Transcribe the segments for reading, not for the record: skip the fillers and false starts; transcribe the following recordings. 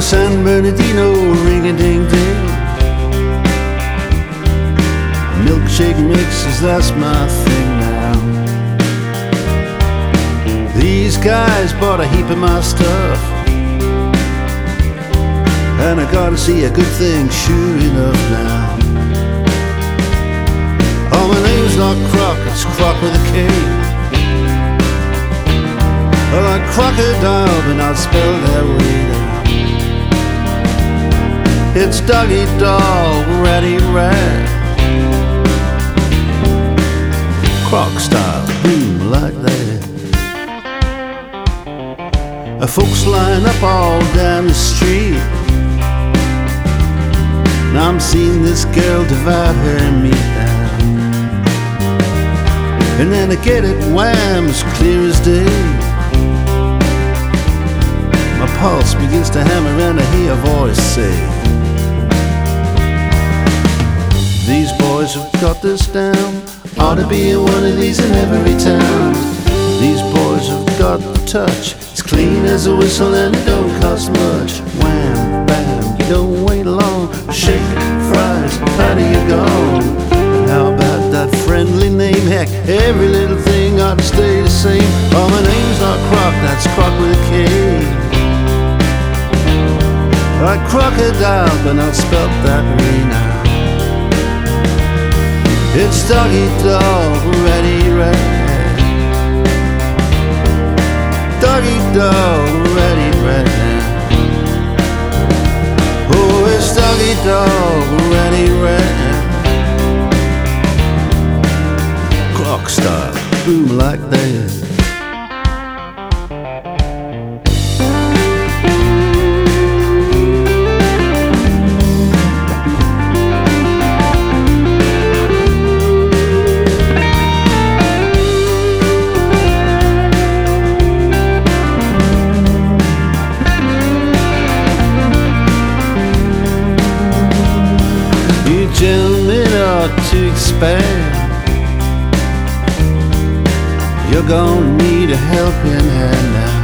San Bernardino, ring-a-ding-ding. Milkshake mixes, that's my thing now. These guys bought a heap of my stuff, and I gotta see a good thing sure enough now. Oh, my name's not Croc, it's Croc with a K. Well, like crocodile, but not spelled that way now. It's doggy dog, ratty rat. Croc style, boom like that. Folks line up all down the street. Now I'm seeing this girl devour her meat now. And then I get it, wham, as clear as day. My pulse begins to hammer and I hear a voice say, these boys have got this down. Ought to be one of these in every town. These boys have got the touch. It's clean as a whistle and it don't cost much. Wham, bam, you don't wait long. Shake, fries, how do you go? And how about that friendly name? Heck, every little thing ought to stay the same. Oh, my name's not Croc, that's Croc with a K. Like crocodile, but not spelt that way now. It's doggy dog, ratty rat. Doggy dog, ratty rat. Oh, it's doggy dog, ratty rat. Croc style, boom like that. Gentlemen ought to expand. You're gonna need a helping hand now.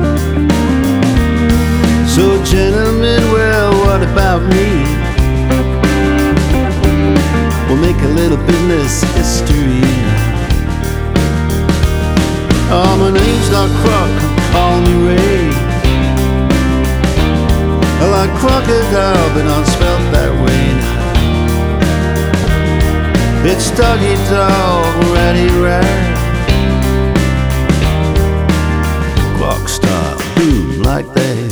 So gentlemen, well, what about me? We'll make a little business history now. Oh, my name's not Croc, call me Ray. I like crocodile, but not spelt that way now. It's doggy dog, ratty rat. Croc style, boom like that.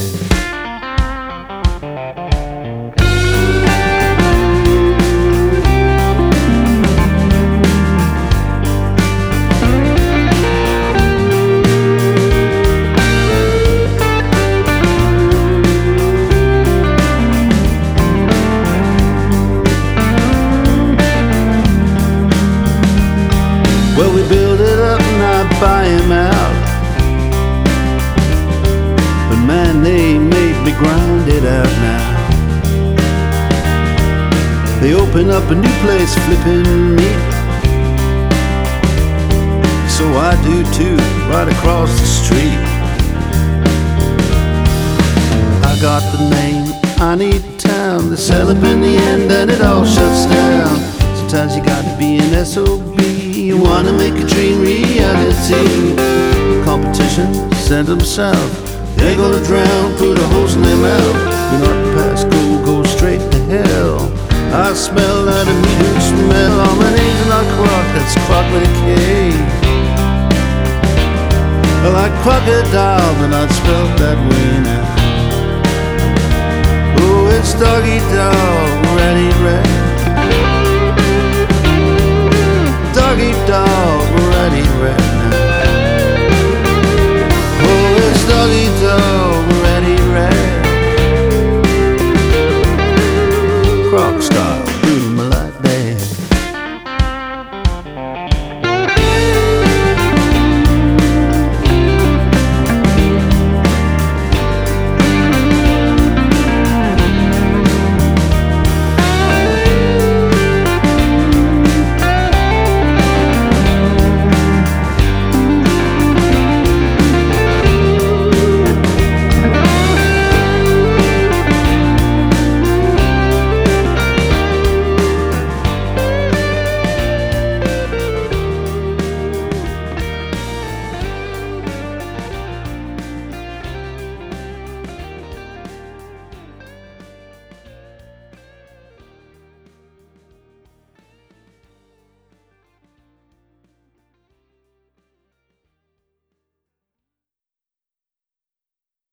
Well, we build it up and I buy him out. But man, they made me grind it out now. They open up a new place flipping meat. So I do too, right across the street. I got the name, I need town. They sell up in the end and it all shuts down. Sometimes you gotta be an SOB. You wanna make a dream reality. Competition, send them south. They're gonna drown, put a hose in their mouth. You're not past go straight to hell. I smell that immediate smell. Oh, my name's not Croc, that's Croc with a K. I like crocodile, but not spelled that way now. Oh, it's doggy dog, ratty rat. Doggy dog, ratty rat.